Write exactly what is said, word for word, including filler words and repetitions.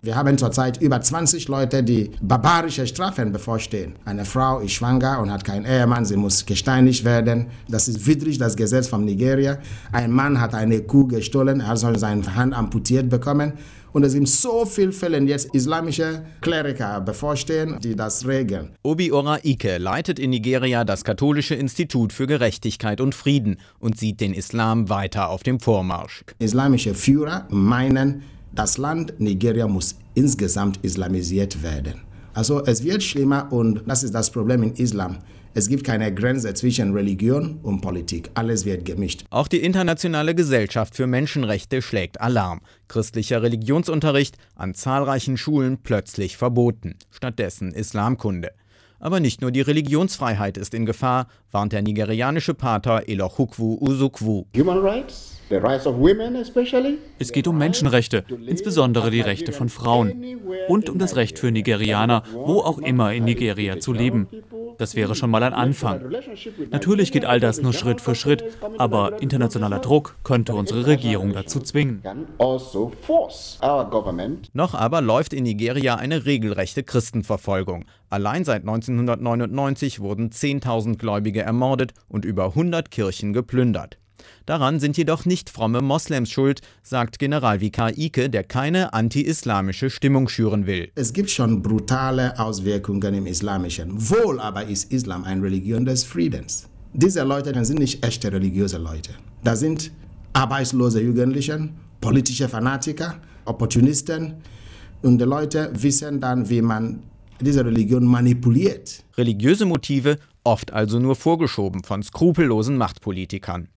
Wir haben zurzeit über zwanzig Leute, die barbarische Strafen bevorstehen. Eine Frau ist schwanger und hat keinen Ehemann, sie muss gesteinigt werden. Das ist widrig, das Gesetz von Nigeria. Ein Mann hat eine Kuh gestohlen, er soll seine Hand amputiert bekommen. Und es sind so viele Fälle jetzt islamische Kleriker bevorstehen, die das regeln. Obiora Ike leitet in Nigeria das Katholische Institut für Gerechtigkeit und Frieden und sieht den Islam weiter auf dem Vormarsch. Islamische Führer meinen, das Land Nigeria muss insgesamt islamisiert werden. Also es wird schlimmer und das ist das Problem in Islam. Es gibt keine Grenze zwischen Religion und Politik. Alles wird gemischt. Auch die Internationale Gesellschaft für Menschenrechte schlägt Alarm. Christlicher Religionsunterricht an zahlreichen Schulen plötzlich verboten. Stattdessen Islamkunde. Aber nicht nur die Religionsfreiheit ist in Gefahr, warnt der nigerianische Pater Elohukwu Uzukwu. Human rights? The rights of women especially? Es geht um Menschenrechte, insbesondere die Rechte von Frauen und um das Recht für Nigerianer, wo auch immer in Nigeria zu leben. Das wäre schon mal ein Anfang. Natürlich geht all das nur Schritt für Schritt, aber internationaler Druck könnte unsere Regierung dazu zwingen. Noch aber läuft in Nigeria eine regelrechte Christenverfolgung. Allein seit neunzehnhundertneunundneunzig wurden zehntausend Gläubige ermordet und über hundert Kirchen geplündert. Daran sind jedoch nicht fromme Moslems schuld, sagt Generalvikar Ike, der keine anti-islamische Stimmung schüren will. Es gibt schon brutale Auswirkungen im Islamischen. Wohl aber ist Islam eine Religion des Friedens. Diese Leute sind nicht echte religiöse Leute. Das sind arbeitslose Jugendliche, politische Fanatiker, Opportunisten. Und die Leute wissen dann, wie man diese Religion manipuliert. Religiöse Motive, oft also nur vorgeschoben von skrupellosen Machtpolitikern.